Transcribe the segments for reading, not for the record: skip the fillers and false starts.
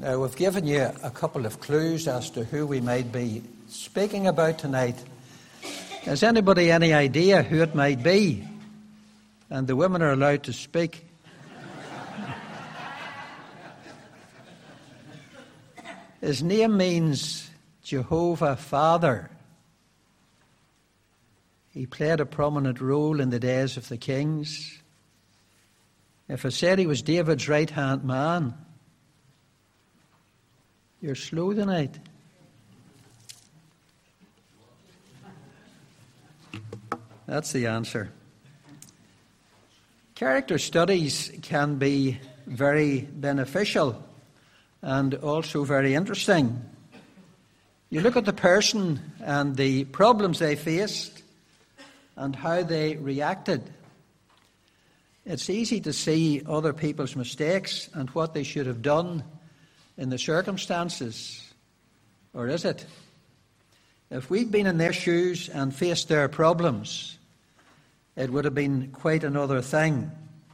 Now, we've given you a couple of clues as to who we might be speaking about tonight. Has anybody any idea who it might be? And the women are allowed to speak. His name means Jehovah Father. He played a prominent role in the days of the kings. If I said he was David's right-hand man, you're slow tonight. That's the answer. Character studies can be very beneficial and also very interesting. You look at the person and the problems they faced and how they reacted. It's easy to see other people's mistakes and what they should have done in the circumstances. Or is it? If we'd been in their shoes and faced their problems, it would have been quite another thing.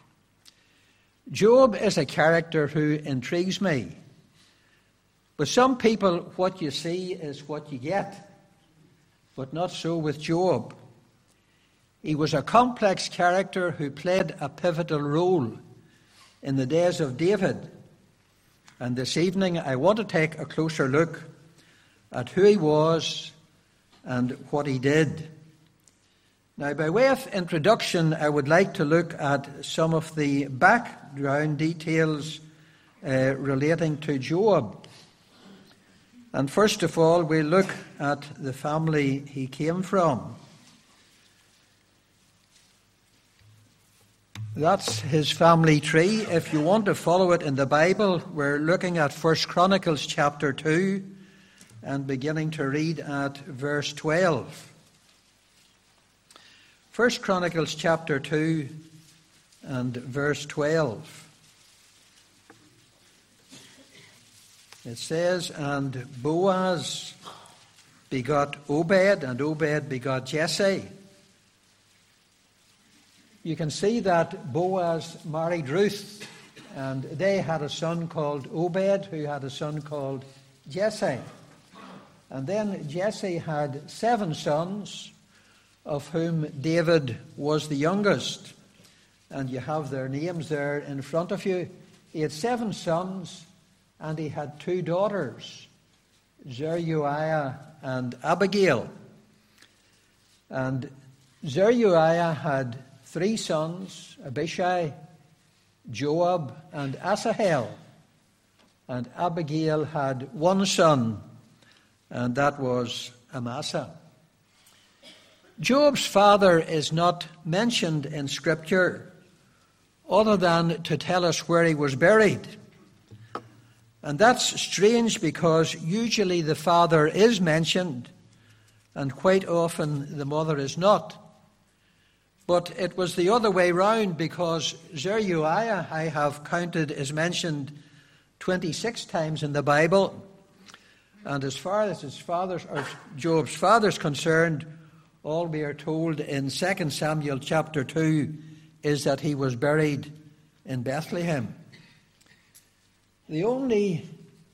Job is a character who intrigues me. With some people, what you see is what you get, but not so with Job. He was a complex character who played a pivotal role in the days of David. And this evening, I want to take a closer look at who he was and what he did. Now, by way of introduction, I would like to look at some of the background details relating to Job. And first of all, we'll look at the family he came from. That's his family tree. If you want to follow it in the Bible, we're looking at 1 Chronicles chapter 2 and beginning to read at verse 12. 1 Chronicles chapter 2 and verse 12. It says, "And Boaz begot Obed, and Obed begot Jesse." You can see that Boaz married Ruth, and they had a son called Obed, who had a son called Jesse. And then Jesse had 7 sons, of whom David was the youngest. And you have their names there in front of you. He had 7 sons, and he had 2 daughters, Zeruiah and Abigail. And Zeruiah had 3 sons, Abishai, Joab, and Asahel. And Abigail had 1 son, and that was Amasa. Job's father is not mentioned in Scripture other than to tell us where he was buried. And that's strange because usually the father is mentioned and quite often the mother is not. But it was the other way round because Zeruiah, I have counted, is mentioned 26 times in the Bible. And as far as Job's father is concerned, all we are told in 2 Samuel chapter 2 is that he was buried in Bethlehem. The only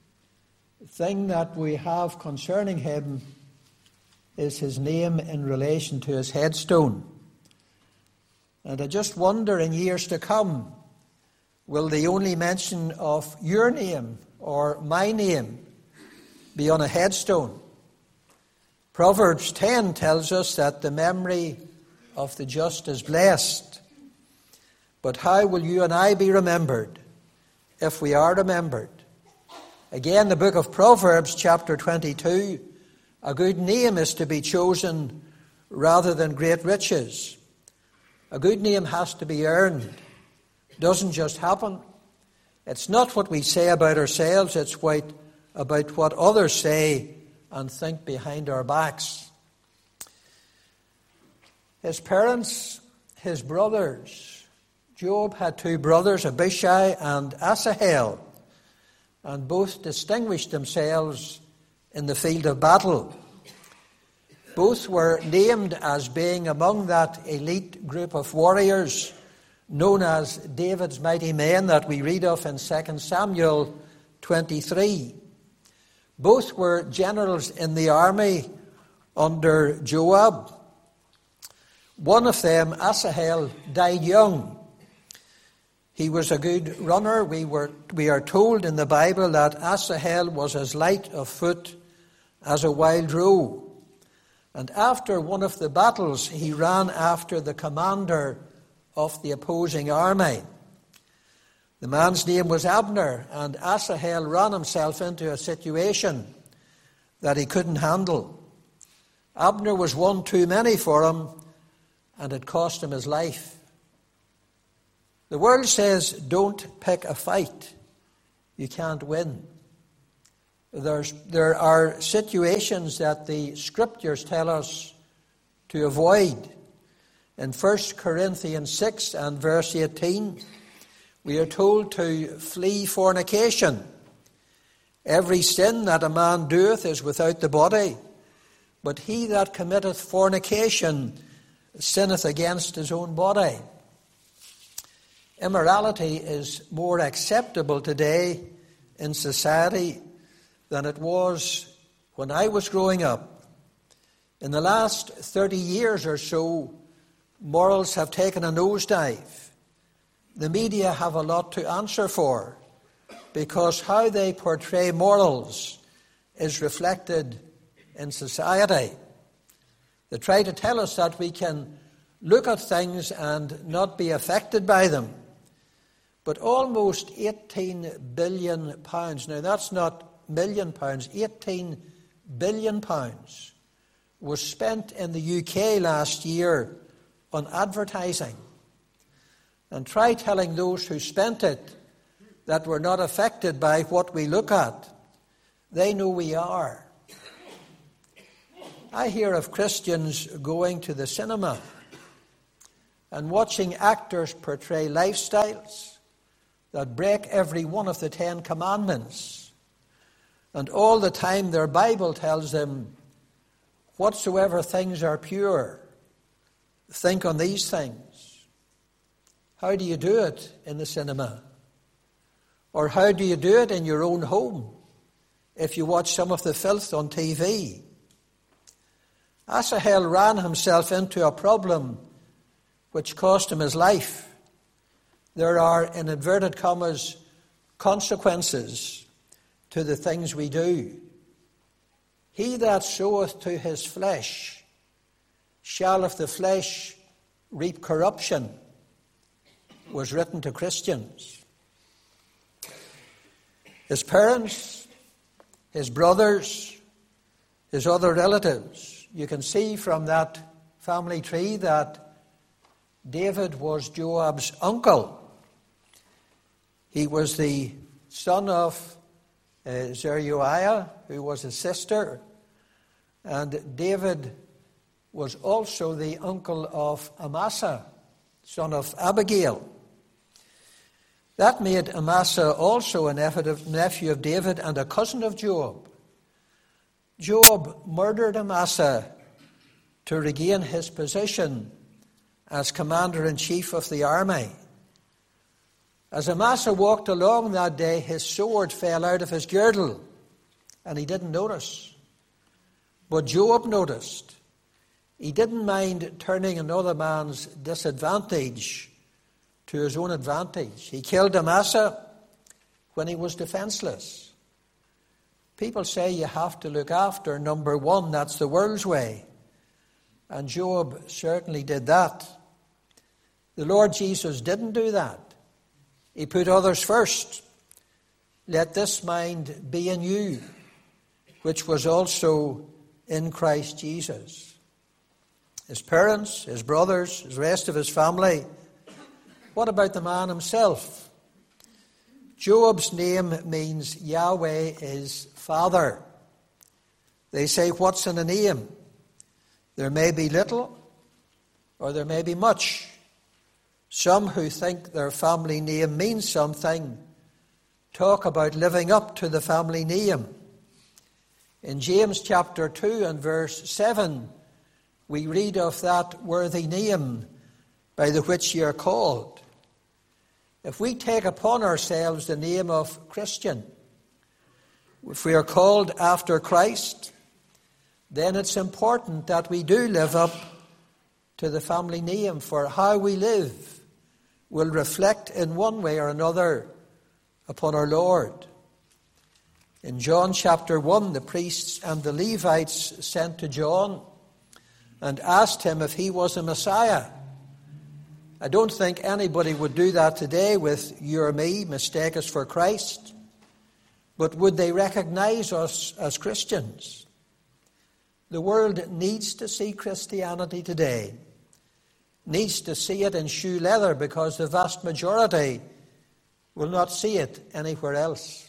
thing that we have concerning him is his name in relation to his headstone. And I just wonder in years to come, will the only mention of your name or my name be on a headstone? Proverbs 10 tells us that the memory of the just is blessed. But how will you and I be remembered if we are remembered? Again, the book of Proverbs, chapter 22, a good name is to be chosen rather than great riches. A good name has to be earned. It doesn't just happen. It's not what we say about ourselves, it's about what others say and think behind our backs. His parents, his brothers. Job had 2 brothers, Abishai and Asahel, and both distinguished themselves in the field of battle. Both were named as being among that elite group of warriors known as David's mighty men that we read of in 2 Samuel 23. Both were generals in the army under Joab. One of them, Asahel, died young. He was a good runner. We are told in the Bible that Asahel was as light of foot as a wild roe. And after one of the battles, he ran after the commander of the opposing army. The man's name was Abner, and Asahel ran himself into a situation that he couldn't handle. Abner was one too many for him, and it cost him his life. The world says, don't pick a fight. You can't win. There are situations that the Scriptures tell us to avoid. In 1 Corinthians 6 and verse 18, we are told to flee fornication. Every sin that a man doeth is without the body, but he that committeth fornication sinneth against his own body. Immorality is more acceptable today in society than it was when I was growing up. In the last 30 years or so, morals have taken a nosedive. The media have a lot to answer for because how they portray morals is reflected in society. They try to tell us that we can look at things and not be affected by them. But almost £18 billion, now that's not million pounds, £18 billion was spent in the UK last year on advertising. And try telling those who spent it that we're not affected by what we look at. They know we are. I hear of Christians going to the cinema and watching actors portray lifestyles that break every one of the 10 Commandments. And all the time their Bible tells them, whatsoever things are pure, think on these things. How do you do it in the cinema? Or how do you do it in your own home if you watch some of the filth on TV? Asahel ran himself into a problem which cost him his life. There are, in inverted commas, consequences to the things we do. He that soweth to his flesh shall of the flesh reap corruption, was written to Christians. His parents, his brothers, his other relatives. You can see from that family tree that David was Joab's uncle. He was the son of Zeruiah, who was his sister. And David was also the uncle of Amasa, son of Abigail. That made Amasa also a nephew of David and a cousin of Joab. Joab murdered Amasa to regain his position as commander-in-chief of the army. As Amasa walked along that day, his sword fell out of his girdle, and he didn't notice. But Joab noticed. He didn't mind turning another man's disadvantage to his own advantage. He killed Amasa when he was defenseless. People say you have to look after number one. That's the world's way. And Joab certainly did that. The Lord Jesus didn't do that. He put others first. Let this mind be in you, which was also in Christ Jesus. His parents, his brothers, the rest of his family. What about the man himself? Joab's name means Yahweh is Father. They say, what's in a name? There may be little or there may be much. Some who think their family name means something talk about living up to the family name. In James chapter 2 and verse 7, we read of that worthy name by the which ye are called. If we take upon ourselves the name of Christian, if we are called after Christ, then it's important that we do live up to the family name, for how we live will reflect in one way or another upon our Lord. In John chapter 1, the priests and the Levites sent to John and asked him if he was a Messiah. I don't think anybody would do that today with you or me, mistake us for Christ. But would they recognize us as Christians? The world needs to see Christianity today, needs to see it in shoe leather, because the vast majority will not see it anywhere else.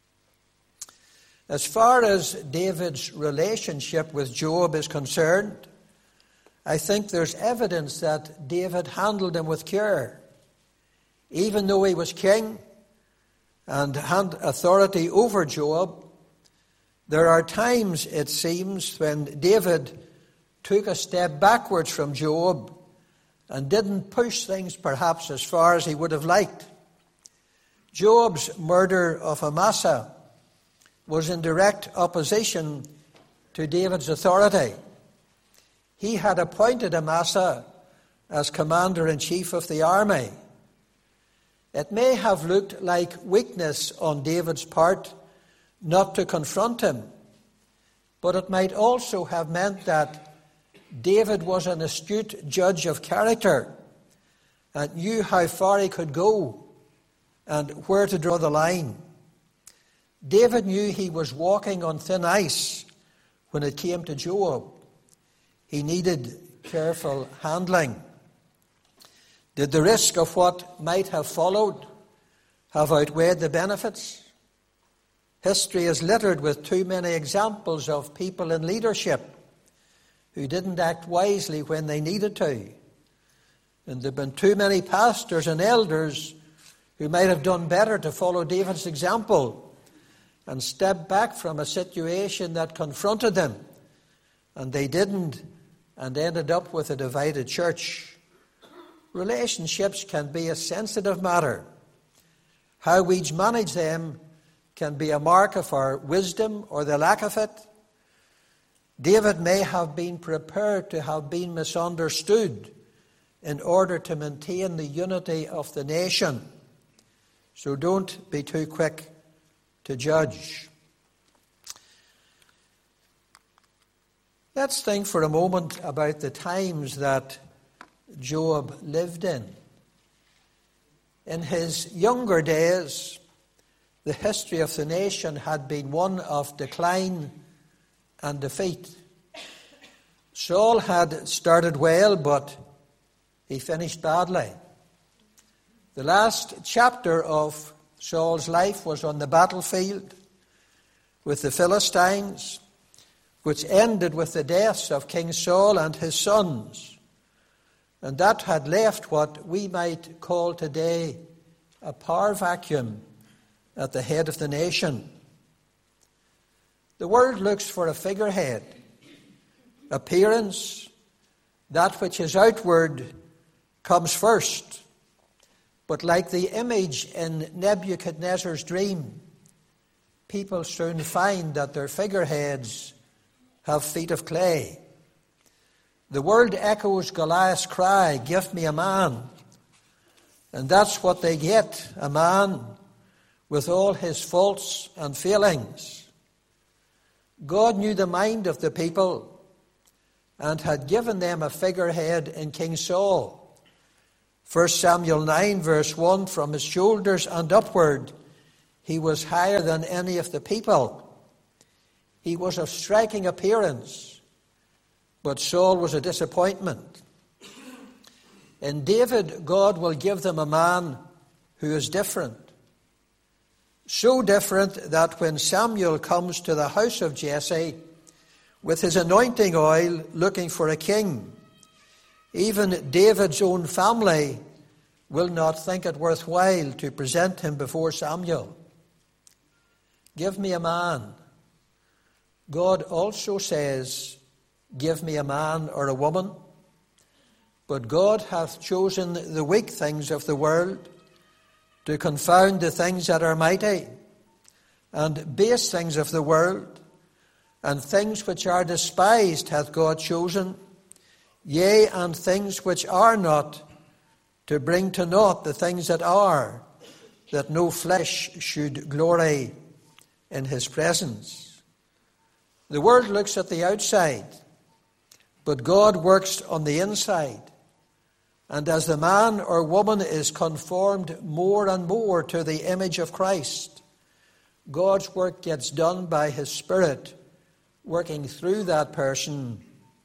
As far as David's relationship with Joab is concerned, I think there's evidence that David handled him with care. Even though he was king and had authority over Joab, there are times, it seems, when David took a step backwards from Joab and didn't push things perhaps as far as he would have liked. Joab's murder of Amasa was in direct opposition to David's authority. He had appointed Amasa as commander-in-chief of the army. It may have looked like weakness on David's part not to confront him, but it might also have meant that David was an astute judge of character and knew how far he could go and where to draw the line. David knew he was walking on thin ice when it came to Joab. He needed careful handling. Did the risk of what might have followed have outweighed the benefits? History is littered with too many examples of people in leadership who didn't act wisely when they needed to. And there have been too many pastors and elders who might have done better to follow David's example and step back from a situation that confronted them. And they didn't, and ended up with a divided church. Relationships can be a sensitive matter. How we manage them can be a mark of our wisdom or the lack of it. David may have been prepared to have been misunderstood in order to maintain the unity of the nation. So don't be too quick to judge. Let's think for a moment about the times that Joab lived in. In his younger days, the history of the nation had been one of decline and defeat. Saul had started well, but he finished badly. The last chapter of Saul's life was on the battlefield with the Philistines, which ended with the deaths of King Saul and his sons. And that had left what we might call today a power vacuum at the head of the nation. The world looks for a figurehead. Appearance, that which is outward, comes first. But like the image in Nebuchadnezzar's dream, people soon find that their figureheads have feet of clay. The world echoes Goliath's cry, "Give me a man." And that's what they get, a man with all his faults and failings. God knew the mind of the people and had given them a figurehead in King Saul. 1 Samuel 9 verse 1, from his shoulders and upward, he was higher than any of the people. He was of striking appearance, but Saul was a disappointment. In David, God will give them a man who is different. So different that when Samuel comes to the house of Jesse with his anointing oil looking for a king, even David's own family will not think it worthwhile to present him before Samuel. Give me a man. God also says, give me a man or a woman. But God hath chosen the weak things of the world to confound the things that are mighty, and base things of the world, and things which are despised hath God chosen, yea, and things which are not, to bring to naught the things that are, that no flesh should glory in his presence. The world looks at the outside, but God works on the inside. And as the man or woman is conformed more and more to the image of Christ, God's work gets done by his Spirit working through that person,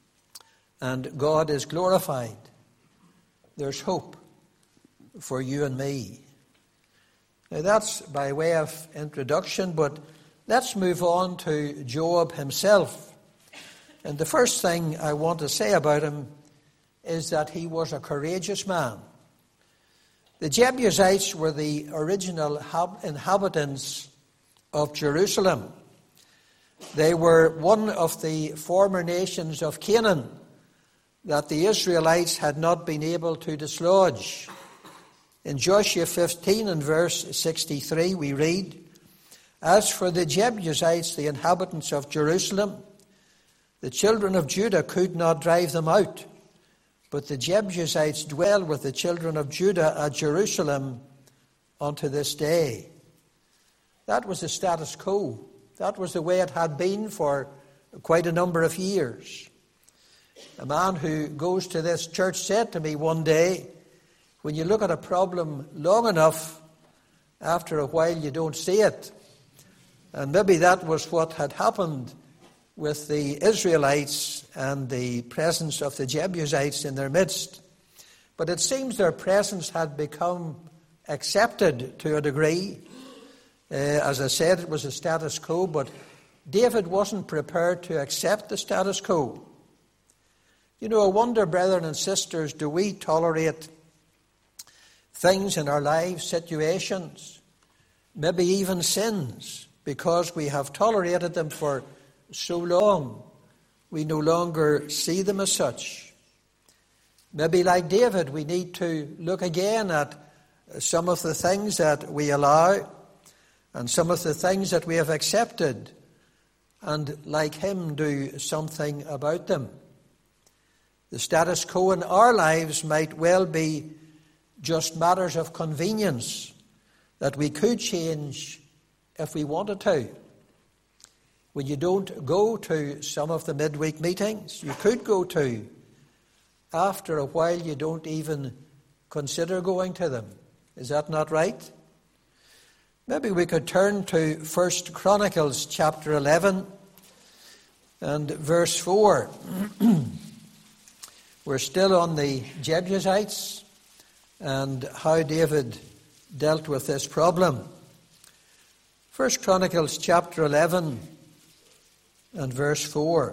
and God is glorified. There's hope for you and me. Now that's by way of introduction, but let's move on to Job himself. And the first thing I want to say about him is that he was a courageous man. The Jebusites were the original inhabitants of Jerusalem. They were one of the former nations of Canaan that the Israelites had not been able to dislodge. In Joshua 15 and verse 63 we read, "As for the Jebusites, the inhabitants of Jerusalem, the children of Judah could not drive them out, but the Jebusites dwell with the children of Judah at Jerusalem unto this day." That was the status quo. That was the way it had been for quite a number of years. A man who goes to this church said to me one day, when you look at a problem long enough, after a while you don't see it. And maybe that was what had happened with the Israelites and the presence of the Jebusites in their midst. But it seems their presence had become accepted to a degree. As I said, it was a status quo, but David wasn't prepared to accept the status quo. You know, I wonder, brethren and sisters, do we tolerate things in our lives, situations, maybe even sins, because we have tolerated them for so long, we no longer see them as such? Maybe like David, we need to look again at some of the things that we allow and some of the things that we have accepted, and like him, do something about them. The status quo in our lives might well be just matters of convenience that we could change if we wanted to. When you don't go to some of the midweek meetings, you could go to. After a while, you don't even consider going to them. Is that not right? Maybe we could turn to 1 Chronicles chapter 11 and verse 4. We're still on the Jebusites and how David dealt with this problem. 1 Chronicles chapter 11 and verse 4.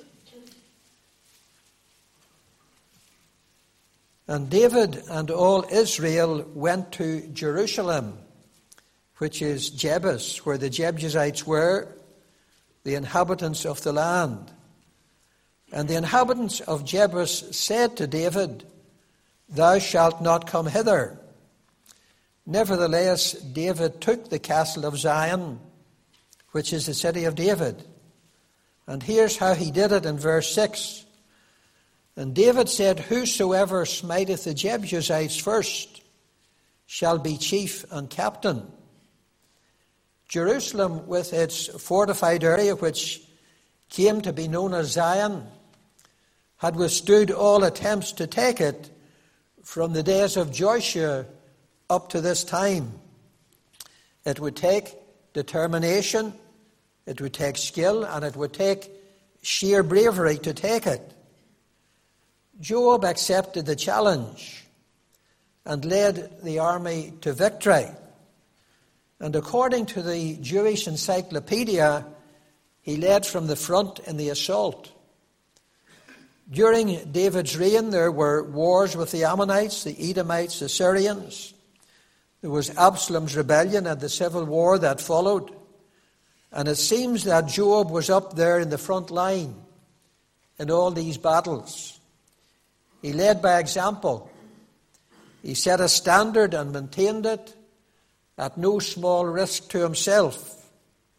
"And David and all Israel went to Jerusalem, which is Jebus, where the Jebusites were, the inhabitants of the land. And the inhabitants of Jebus said to David, Thou shalt not come hither. Nevertheless, David took the castle of Zion, which is the city of David." And here's how he did it in verse 6. "And David said, Whosoever smiteth the Jebusites first shall be chief and captain." Jerusalem, with its fortified area, which came to be known as Zion, had withstood all attempts to take it from the days of Joshua up to this time. It would take determination, it would take skill, and it would take sheer bravery to take it. Job accepted the challenge and led the army to victory. And according to the Jewish encyclopedia, he led from the front in the assault. During David's reign, there were wars with the Ammonites, the Edomites, the Syrians. There was Absalom's rebellion and the civil war that followed. And it seems that Job was up there in the front line in all these battles. He led by example. He set a standard and maintained it at no small risk to himself.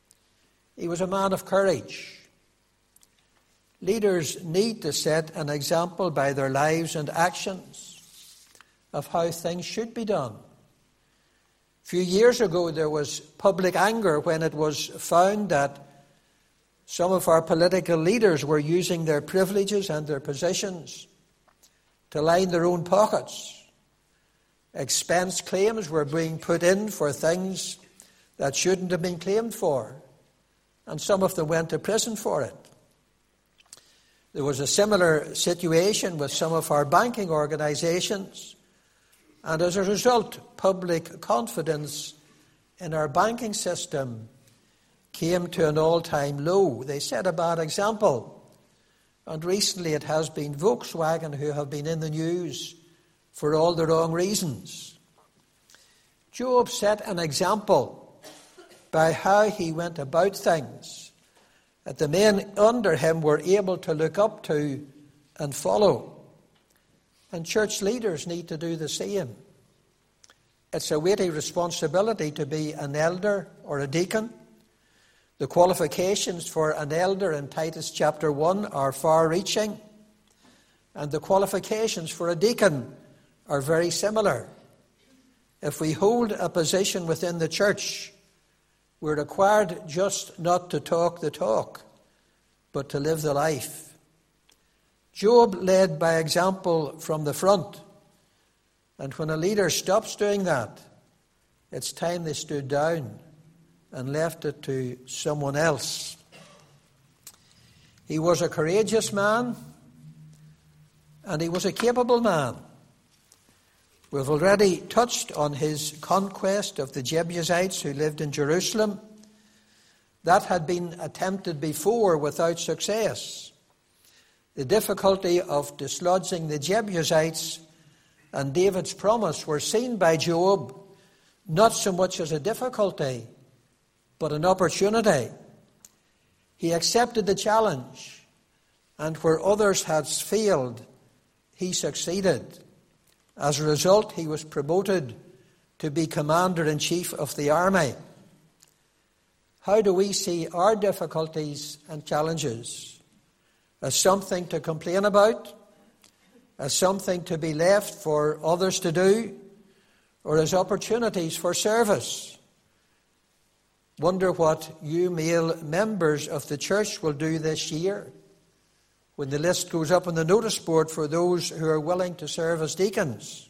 He was a man of courage. Leaders need to set an example by their lives and actions of how things should be done. A few years ago, there was public anger when it was found that some of our political leaders were using their privileges and their positions to line their own pockets. Expense claims were being put in for things that shouldn't have been claimed for, and some of them went to prison for it. There was a similar situation with some of our banking organisations, and as a result, public confidence in our banking system came to an all-time low. They set a bad example. And recently it has been Volkswagen who have been in the news for all the wrong reasons. Job set an example by how he went about things that the men under him were able to look up to and follow. And church leaders need to do the same. It's a weighty responsibility to be an elder or a deacon. The qualifications for an elder in Titus chapter 1 are far-reaching, and the qualifications for a deacon are very similar. If we hold a position within the church, we're required just not to talk the talk, but to live the life. Job led by example from the front, and when a leader stops doing that, it's time they stood down and left it to someone else. He was a courageous man, and he was a capable man. We've already touched on his conquest of the Jebusites who lived in Jerusalem. That had been attempted before without success. The difficulty of dislodging the Jebusites and David's promise were seen by Job not so much as a difficulty, but an opportunity. He accepted the challenge, and where others had failed, he succeeded. As a result, he was promoted to be commander-in-chief of the army. How do we see our difficulties and challenges? As something to complain about? As something to be left for others to do? Or as opportunities for service? Wonder what you male members of the church will do this year when the list goes up on the notice board for those who are willing to serve as deacons.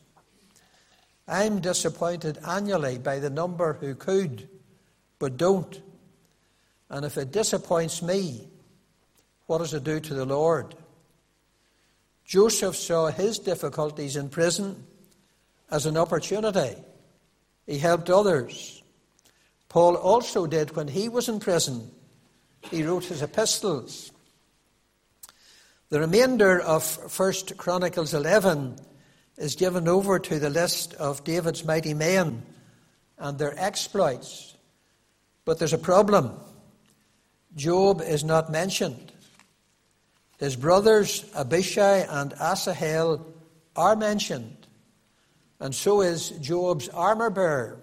I'm disappointed annually by the number who could but don't. And if it disappoints me, what does it do to the Lord? Joseph saw his difficulties in prison as an opportunity. He helped others. Paul also did when he was in prison. He wrote his epistles. The remainder of 1 Chronicles 11 is given over to the list of David's mighty men and their exploits. But there's a problem. Job is not mentioned. His brothers Abishai and Asahel are mentioned, and so is Job's armor bearer.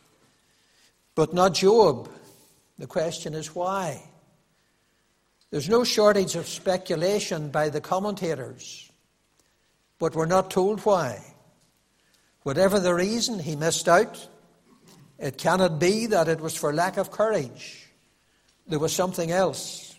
But not Job. The question is why? There's no shortage of speculation by the commentators, but we're not told why. Whatever the reason, he missed out. It cannot be that it was for lack of courage. There was something else.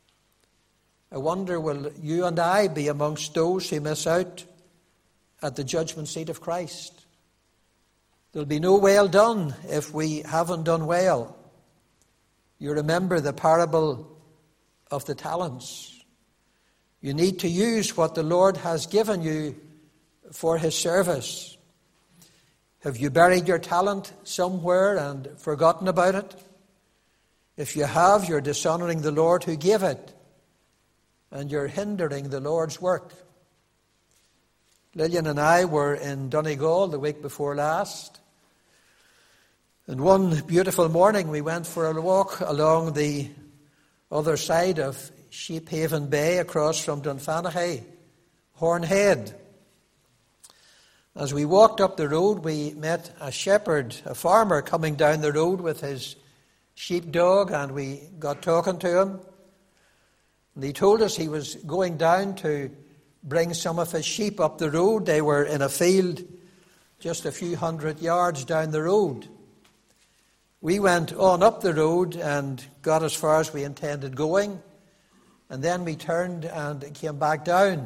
I wonder, will you and I be amongst those who miss out at the judgment seat of Christ? There'll be no well done if we haven't done well. You remember the parable of the talents. You need to use what the Lord has given you for his service. Have you buried your talent somewhere and forgotten about it? If you have, you're dishonoring the Lord who gave it, and you're hindering the Lord's work. Lillian and I were in Donegal the week before last. And one beautiful morning we went for a walk along the other side of Sheephaven Bay across from Dunfanaghy, Hornhead. As we walked up the road, we met a shepherd, a farmer, coming down the road with his sheepdog, and we got talking to him. And he told us he was going down to bring some of his sheep up the road. They were in a field just a few hundred yards down the road. We went on up the road and got as far as we intended going, and then we turned and came back down.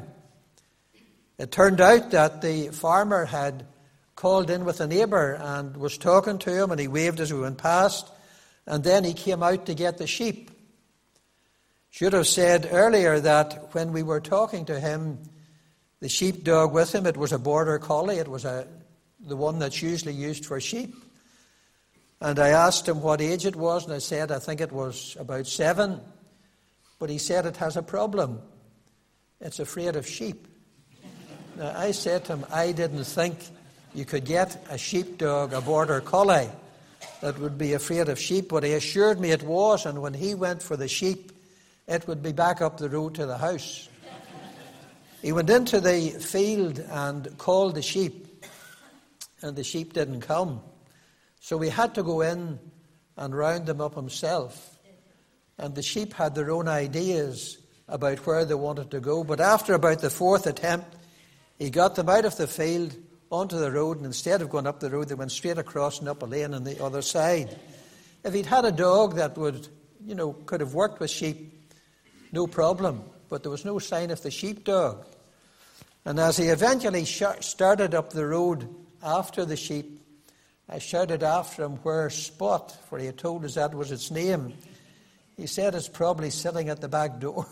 It turned out that the farmer had called in with a neighbour and was talking to him, and he waved as we went past, and then he came out to get the sheep. Should have said earlier that when we were talking to him, the sheepdog with him, it was a border collie. It was the one that's usually used for sheep. And I asked him what age it was, and I said, I think it was about 7. But he said it has a problem. It's afraid of sheep. Now, I said to him, I didn't think you could get a sheepdog, a border collie, that would be afraid of sheep, but he assured me it was, and when he went for the sheep, it would be back up the road to the house. He went into the field and called the sheep, and the sheep didn't come. So we had to go in and round them up himself. And the sheep had their own ideas about where they wanted to go. But after about the 4th attempt, he got them out of the field onto the road, and instead of going up the road, they went straight across and up a lane on the other side. If he'd had a dog that would, could have worked with sheep, no problem. But there was no sign of the sheepdog. And as he eventually started up the road after the sheep, I shouted after him, "Where's Spot?" For he had told us that was its name. He said it's probably sitting at the back door.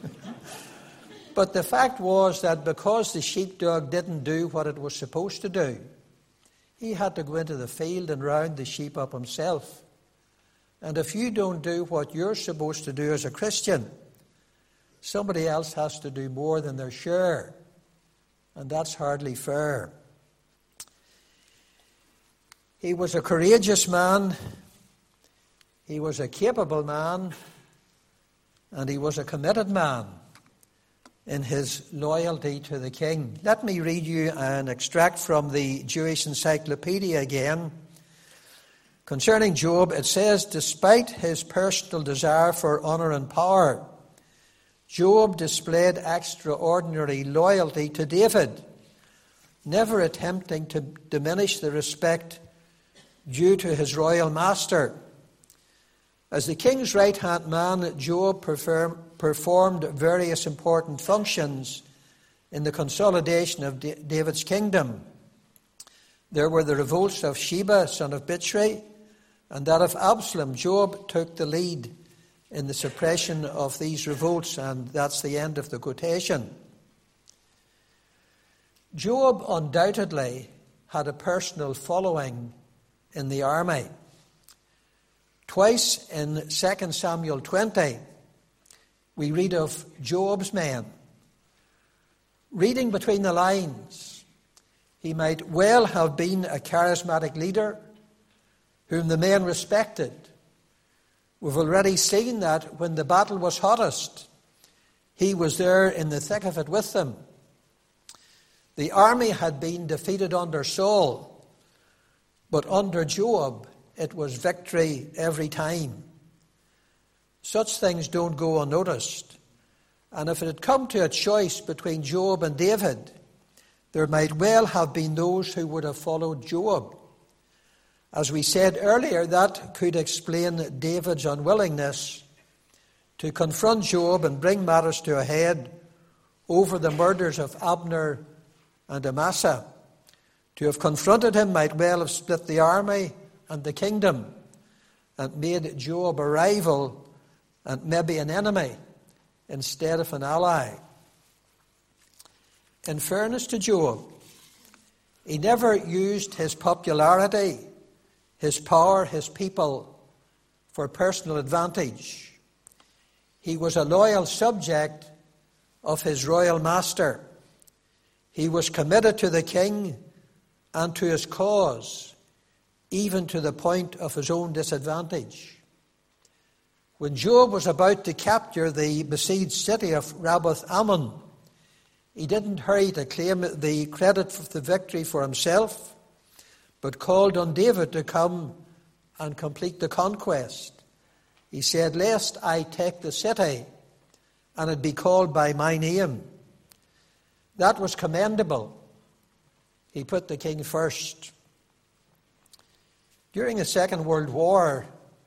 But the fact was that because the sheepdog didn't do what it was supposed to do, he had to go into the field and round the sheep up himself. And if you don't do what you're supposed to do as a Christian, somebody else has to do more than their share. And that's hardly fair. He was a courageous man, he was a capable man, and he was a committed man in his loyalty to the king. Let me read you an extract from the Jewish Encyclopedia again. Concerning Job, it says, despite his personal desire for honour and power, Job displayed extraordinary loyalty to David, never attempting to diminish the respect due to his royal master. As the king's right-hand man, Job performed various important functions in the consolidation of David's kingdom. There were the revolts of Sheba, son of Bichri, and that of Absalom. Job took the lead in the suppression of these revolts, and that's the end of the quotation. Job undoubtedly had a personal following in the army. Twice in 2 Samuel 20, we read of Job's men. Reading between the lines, he might well have been a charismatic leader whom the men respected. We've already seen that when the battle was hottest, he was there in the thick of it with them. The army had been defeated under Saul, but under Job, it was victory every time. Such things don't go unnoticed. And if it had come to a choice between Job and David, there might well have been those who would have followed Job. As we said earlier, that could explain David's unwillingness to confront Job and bring matters to a head over the murders of Abner and Amasa. To have confronted him might well have split the army and the kingdom and made Job a rival and maybe an enemy instead of an ally. In fairness to Job, he never used his popularity, his power, his people for personal advantage. He was a loyal subject of his royal master. He was committed to the king and to his cause, even to the point of his own disadvantage. When Job was about to capture the besieged city of Rabbath Ammon, he didn't hurry to claim the credit for the victory for himself, but called on David to come and complete the conquest. He said, "Lest I take the city, and it be called by my name." That was commendable. He put the king first. During the Second World War,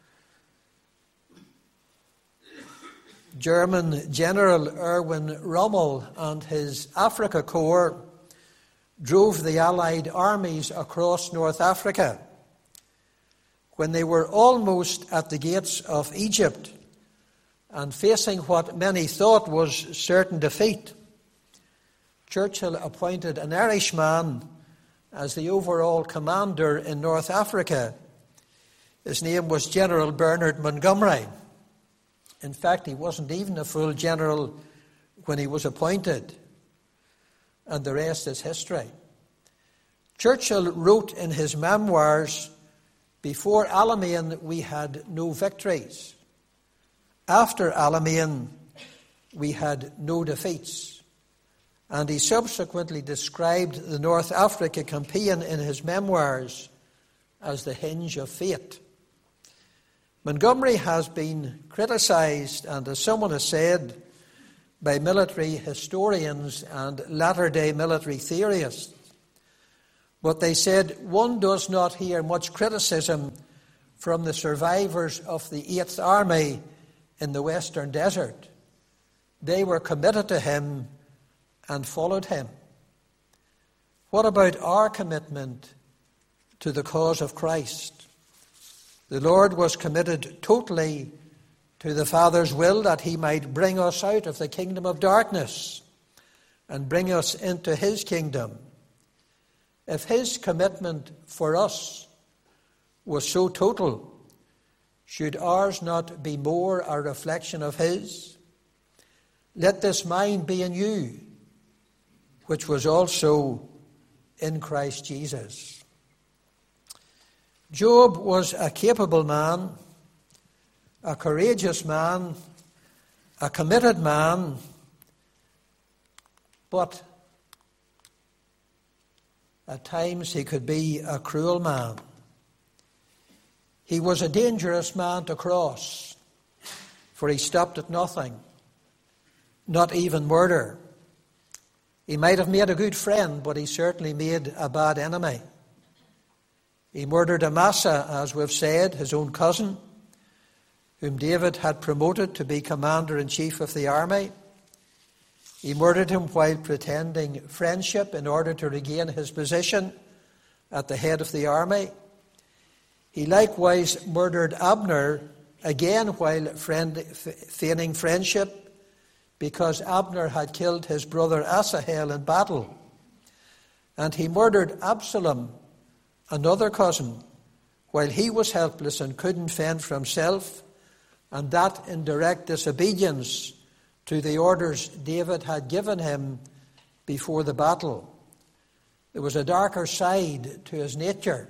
German General Erwin Rommel and his Afrika Korps drove the Allied armies across North Africa. When they were almost at the gates of Egypt and facing what many thought was certain defeat, Churchill appointed an Irishman as the overall commander in North Africa. His name was General Bernard Montgomery. In fact, he wasn't even a full general when he was appointed. And the rest is history. Churchill wrote in his memoirs, "Before Alamein we had no victories. After Alamein we had no defeats." And he subsequently described the North Africa campaign in his memoirs as the hinge of fate. Montgomery has been criticised, and as someone has said, by military historians and latter-day military theorists. But they said one does not hear much criticism from the survivors of the 8th Army in the Western Desert. They were committed to him and followed him. What about our commitment to the cause of Christ? The Lord was committed totally to the Father's will that he might bring us out of the kingdom of darkness and bring us into his kingdom. If his commitment for us was so total, should ours not be more a reflection of his? Let this mind be in you, which was also in Christ Jesus. Job was a capable man, a courageous man, a committed man, but at times he could be a cruel man. He was a dangerous man to cross, for he stopped at nothing, not even murder. He might have made a good friend, but he certainly made a bad enemy. He murdered Amasa, as we've said, his own cousin, whom David had promoted to be commander-in-chief of the army. He murdered him while pretending friendship in order to regain his position at the head of the army. He likewise murdered Abner, again while feigning friendship, because Abner had killed his brother Asahel in battle. And he murdered Absalom, another cousin, while he was helpless and couldn't fend for himself, and that in direct disobedience to the orders David had given him before the battle. There was a darker side to his nature.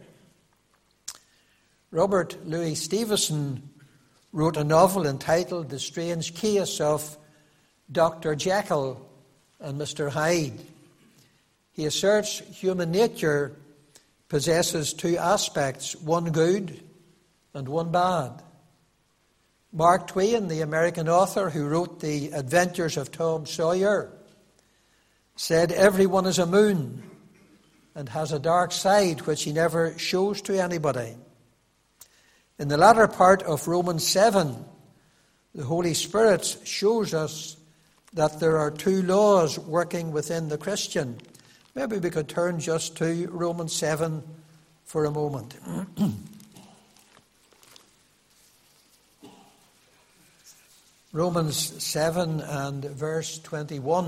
Robert Louis Stevenson wrote a novel entitled The Strange Case of Dr. Jekyll and Mr. Hyde. He asserts human nature possesses two aspects, one good and one bad. Mark Twain, the American author who wrote The Adventures of Tom Sawyer, said everyone is a moon and has a dark side which he never shows to anybody. In the latter part of Romans 7, the Holy Spirit shows us that there are two laws working within the Christian. Maybe we could turn just to Romans 7 for a moment. Romans 7 and verse 21.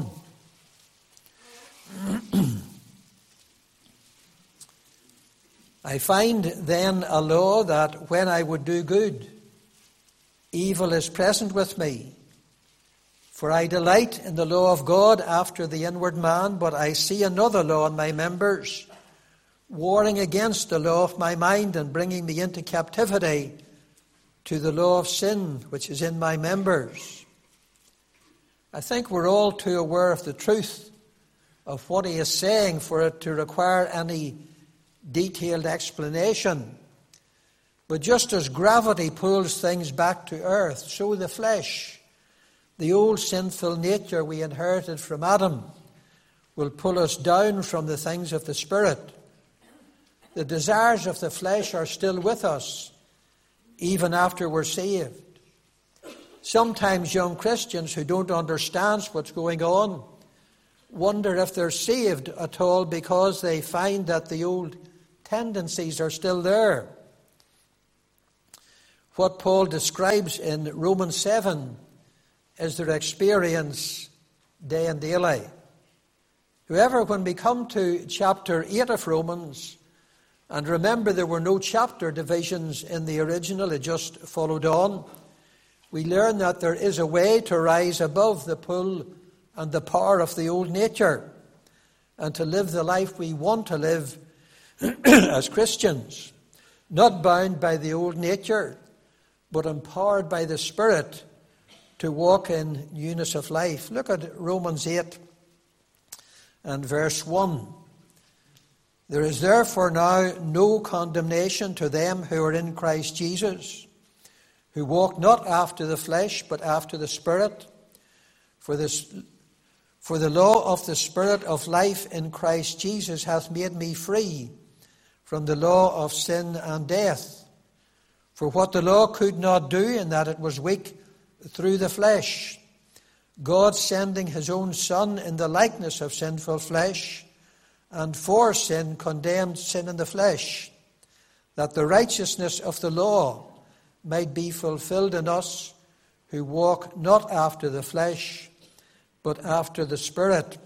I find then a law that when I would do good, evil is present with me. For I delight in the law of God after the inward man, but I see another law in my members, warring against the law of my mind and bringing me into captivity to the law of sin which is in my members. I think we're all too aware of the truth of what he is saying for it to require any detailed explanation. But just as gravity pulls things back to earth, so the flesh, the old sinful nature we inherited from Adam, will pull us down from the things of the Spirit. The desires of the flesh are still with us, even after we're saved. Sometimes young Christians who don't understand what's going on wonder if they're saved at all because they find that the old tendencies are still there. What Paul describes in Romans 7 is their experience day and daily. However, when we come to chapter 8 of Romans, and remember there were no chapter divisions in the original, it just followed on, we learn that there is a way to rise above the pull and the power of the old nature and to live the life we want to live as Christians, not bound by the old nature, but empowered by the Spirit to walk in newness of life. Look at Romans 8 and verse 1. There is therefore now no condemnation to them who are in Christ Jesus, who walk not after the flesh, but after the Spirit. For the law of the Spirit of life in Christ Jesus hath made me free from the law of sin and death. For what the law could not do, in that it was weak through the flesh, God sending his own Son in the likeness of sinful flesh, and for sin condemned sin in the flesh, that the righteousness of the law might be fulfilled in us who walk not after the flesh, but after the Spirit.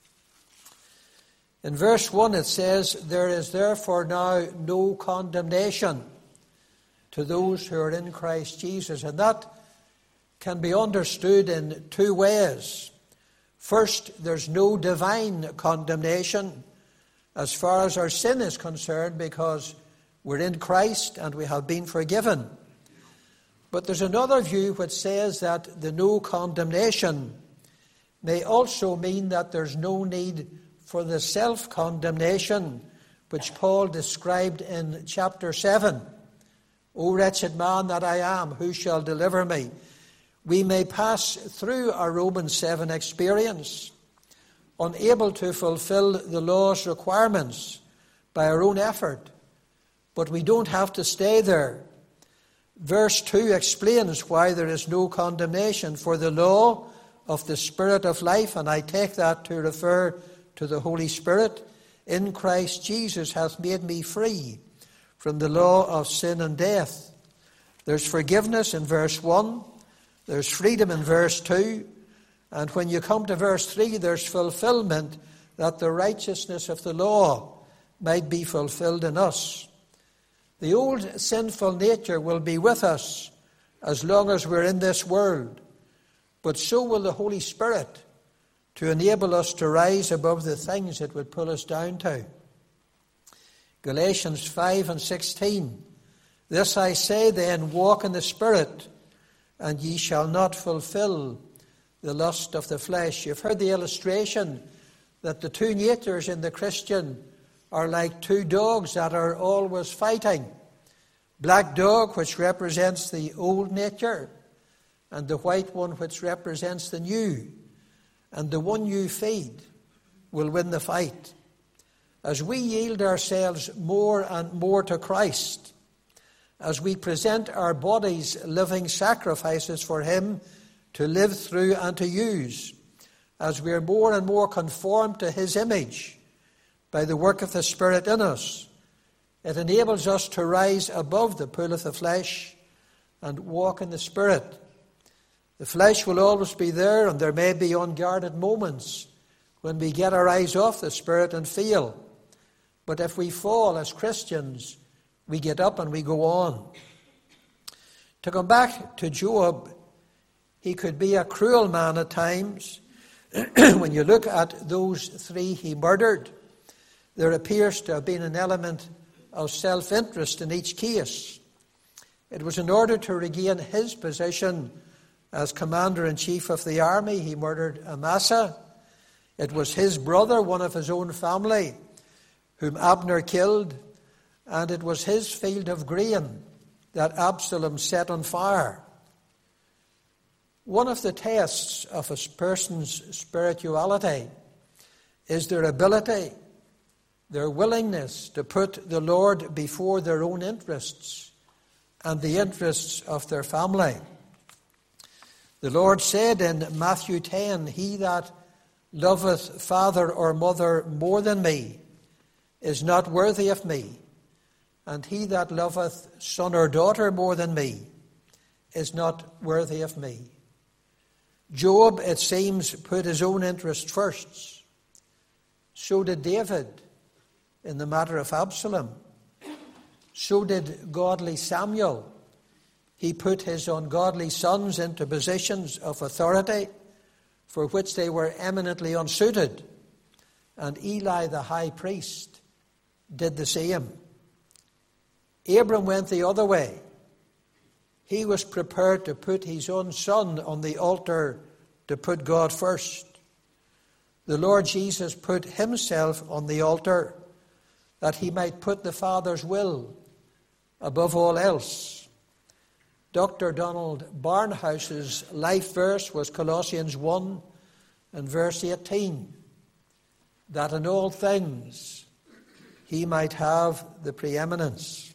In verse 1 it says, there is therefore now no condemnation to those who are in Christ Jesus. And that can be understood in two ways. First, there's no divine condemnation as far as our sin is concerned, because we're in Christ and we have been forgiven. But there's another view which says that the no condemnation may also mean that there's no need for the self-condemnation which Paul described in chapter 7. O wretched man that I am, who shall deliver me? We may pass through our Romans 7 experience, unable to fulfill the law's requirements by our own effort, but we don't have to stay there. Verse 2 explains why there is no condemnation. For the law of the Spirit of life, and I take that to refer to the Holy Spirit, in Christ Jesus hath made me free from the law of sin and death. There's forgiveness in verse 1. There's freedom in verse 2. And when you come to verse 3, there's fulfillment, that the righteousness of the law might be fulfilled in us. The old sinful nature will be with us as long as we're in this world. But so will the Holy Spirit, to enable us to rise above the things it would pull us down to. Galatians 5 and 16. This I say then, walk in the Spirit, and ye shall not fulfill the lust of the flesh. You've heard the illustration that the two natures in the Christian are like two dogs that are always fighting. Black dog, which represents the old nature, and the white one, which represents the new. And the one you feed will win the fight. As we yield ourselves more and more to Christ, as we present our bodies living sacrifices for him to live through and to use, as we are more and more conformed to his image by the work of the Spirit in us, it enables us to rise above the pull of the flesh and walk in the Spirit. The flesh will always be there, and there may be unguarded moments when we get our eyes off the Spirit and fail. But if we fall as Christians, we get up and we go on. To come back to Job, he could be a cruel man at times. When you look at those three he murdered, there appears to have been an element of self-interest in each case. It was in order to regain his position as commander-in-chief of the army. He murdered Amasa. It was his brother, one of his own family, whom Abner killed, and it was his field of grain that Absalom set on fire. One of the tests of a person's spirituality is their ability, their willingness to put the Lord before their own interests and the interests of their family. The Lord said in Matthew 10, "He that loveth father or mother more than me is not worthy of me, and he that loveth son or daughter more than me is not worthy of me." Job, it seems, put his own interest first. So did David in the matter of Absalom. So did godly Samuel. He put his ungodly sons into positions of authority for which they were eminently unsuited. And Eli the high priest did the same. Abram went the other way. He was prepared to put his own son on the altar to put God first. The Lord Jesus put himself on the altar that he might put the Father's will above all else. Dr. Donald Barnhouse's life verse was Colossians 1 and verse 18, that in all things he might have the preeminence.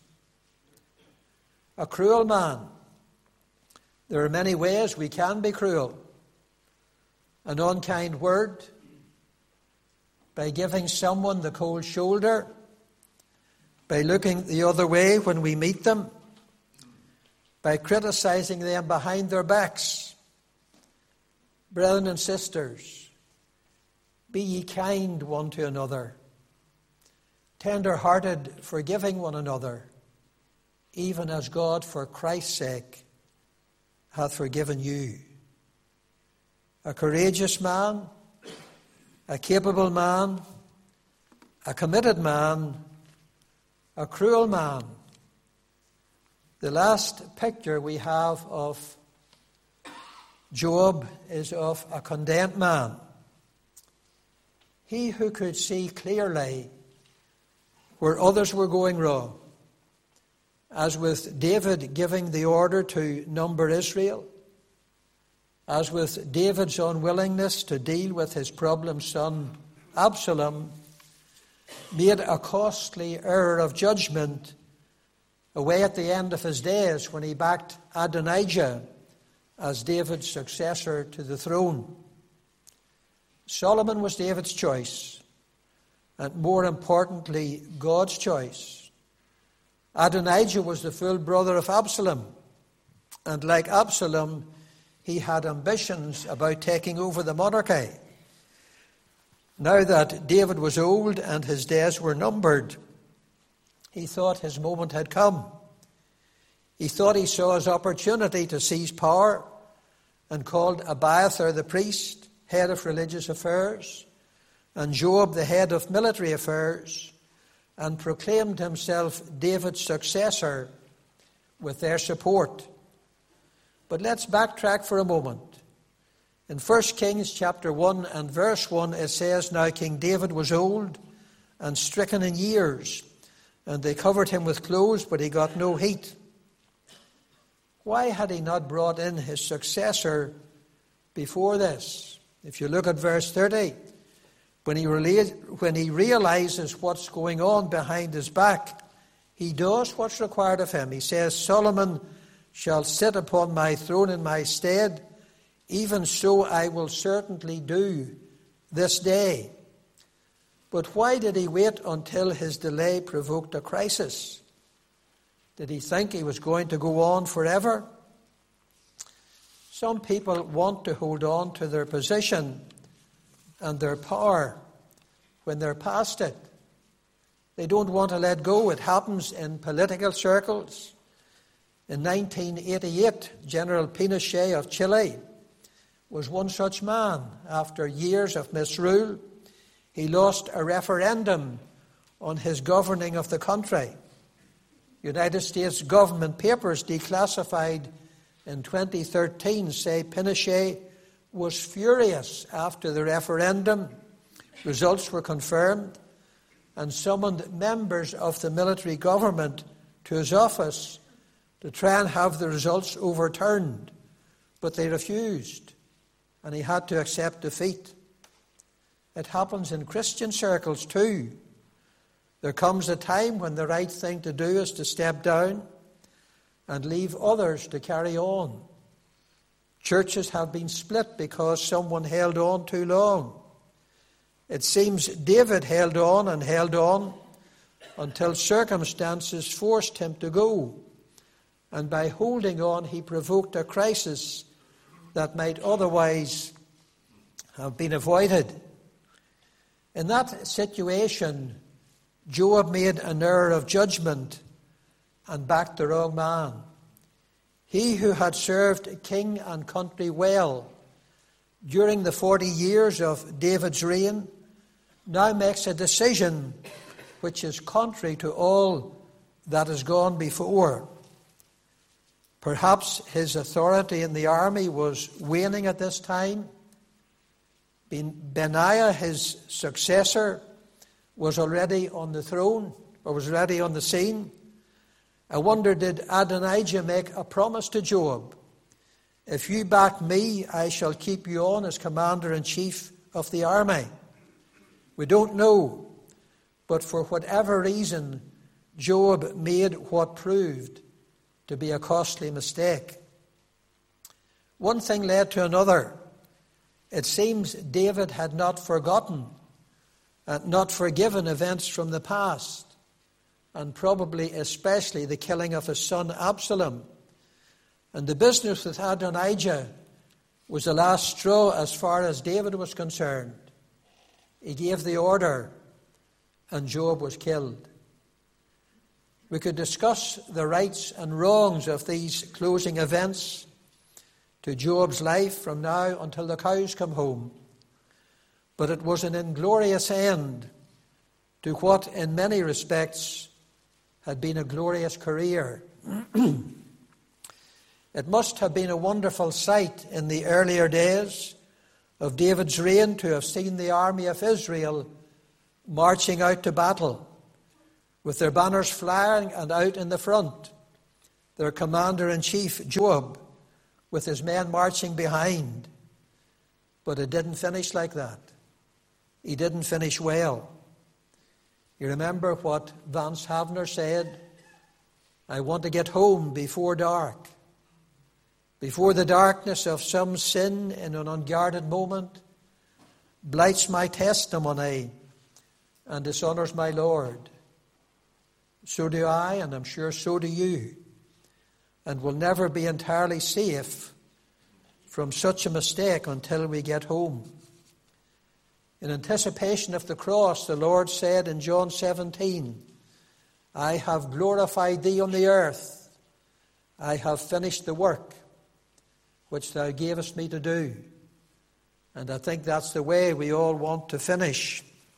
A cruel man. There are many ways we can be cruel. An unkind word, by giving someone the cold shoulder, by looking the other way when we meet them, by criticizing them behind their backs. Brethren and sisters, be ye kind one to another, tender-hearted, forgiving one another, even as God, for Christ's sake, hath forgiven you. A courageous man, a capable man, a committed man, a cruel man. The last picture we have of Job is of a condemned man. He who could see clearly where others were going wrong, as with David giving the order to number Israel, as with David's unwillingness to deal with his problem son Absalom, made a costly error of judgment away at the end of his days when he backed Adonijah as David's successor to the throne. Solomon was David's choice, and more importantly, God's choice. Adonijah was the full brother of Absalom, and like Absalom, he had ambitions about taking over the monarchy. Now that David was old and his days were numbered, he thought his moment had come. He thought he saw his opportunity to seize power and called Abiathar the priest, head of religious affairs, and Joab the head of military affairs, and proclaimed himself David's successor with their support. But let's backtrack for a moment. In 1 Kings chapter 1 and verse 1 it says, "Now King David was old and stricken in years, and they covered him with clothes, but he got no heat." Why had he not brought in his successor before this? If you look at verse 30, when he realizes what's going on behind his back, he does what's required of him. He says, "Solomon shall sit upon my throne in my stead, even so I will certainly do this day." But why did he wait until his delay provoked a crisis? Did he think he was going to go on forever? Some people want to hold on to their position and their power when they're past it. They don't want to let go. It happens in political circles. In 1988, General Pinochet of Chile was one such man. After years of misrule, he lost a referendum on his governing of the country. United States government papers declassified in 2013 say Pinochet was furious after the referendum. Results were confirmed, and summoned members of the military government to his office to try and have the results overturned, but they refused, and he had to accept defeat. It happens in Christian circles too. There comes a time when the right thing to do is to step down and leave others to carry on. Churches have been split because someone held on too long. It seems David held on until circumstances forced him to go. And by holding on, he provoked a crisis that might otherwise have been avoided. In that situation, Joab made an error of judgment and backed the wrong man. He who had served king and country well during the 40 years of David's reign now makes a decision which is contrary to all that has gone before. Perhaps his authority in the army was waning at this time. Benaiah, his successor, was already on the throne, or was already on the scene. I wonder, did Adonijah make a promise to Joab? If you back me, I shall keep you on as commander-in-chief of the army. We don't know, but for whatever reason, Joab made what proved to be a costly mistake. One thing led to another. It seems David had not forgotten and not forgiven events from the past, and probably especially the killing of his son Absalom. And the business with Adonijah was the last straw as far as David was concerned. He gave the order, and Joab was killed. We could discuss the rights and wrongs of these closing events to Joab's life from now until the cows come home. But it was an inglorious end to what, in many respects, had been a glorious career. It must have been a wonderful sight in the earlier days of David's reign to have seen the army of Israel marching out to battle, with their banners flying and out in the front, their commander-in-chief, Joab, with his men marching behind. But it didn't finish like that. He didn't finish well. You remember what Vance Havner said? I want to get home before dark. Before the darkness of some sin in an unguarded moment blights my testimony and dishonours my Lord. So do I, and I'm sure so do you. And we'll never be entirely safe from such a mistake until we get home. In anticipation of the cross, the Lord said in John 17, I have glorified thee on the earth. I have finished the work which thou gavest me to do. And I think that's the way we all want to finish.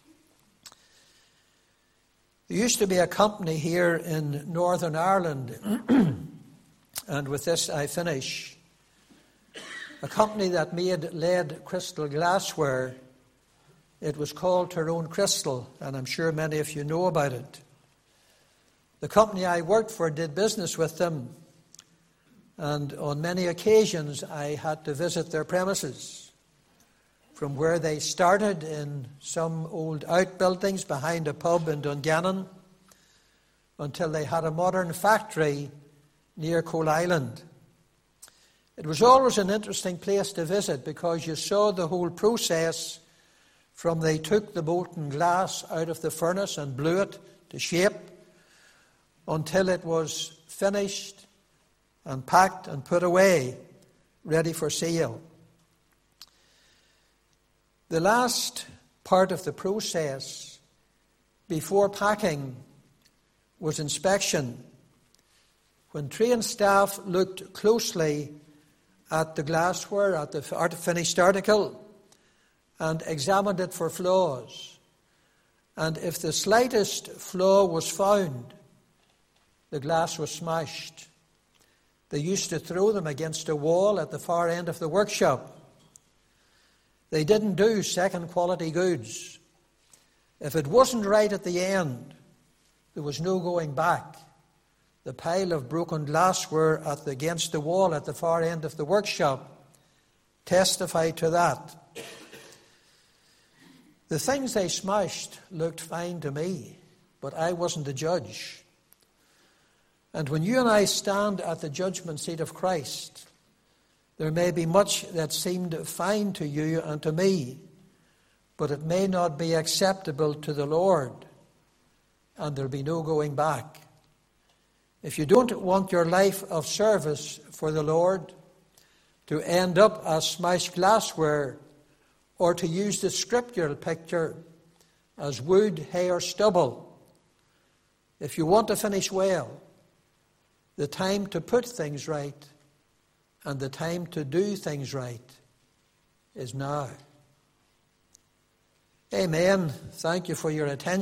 There used to be a company here in Northern Ireland, and with this I finish, a company that made lead crystal glassware. It was called Tyrone Crystal, and I'm sure many of you know about it. The company I worked for did business with them, and on many occasions I had to visit their premises, from where they started in some old outbuildings behind a pub in Dungannon until they had a modern factory near Coal Island. It was always an interesting place to visit because you saw the whole process from they took the molten glass out of the furnace and blew it to shape until it was finished and packed and put away, ready for sale. The last part of the process before packing was inspection. When trained staff looked closely at the glassware, at the finished article, and examined it for flaws, and if the slightest flaw was found, the glass was smashed. They used to throw them against a wall at the far end of the workshop. They didn't do second-quality goods. If it wasn't right at the end, there was no going back. the pile of broken glassware against the wall at the far end of the workshop testify to that. The things they smashed looked fine to me, but I wasn't the judge. And when you and I stand at the judgment seat of Christ, there may be much that seemed fine to you and to me, but it may not be acceptable to the Lord, and there'll be no going back. If you don't want your life of service for the Lord to end up as smashed glassware, or to use the scriptural picture as wood, hay, or stubble, if you want to finish well, the time to put things right and the time to do things right is now. Amen. Thank you for your attention.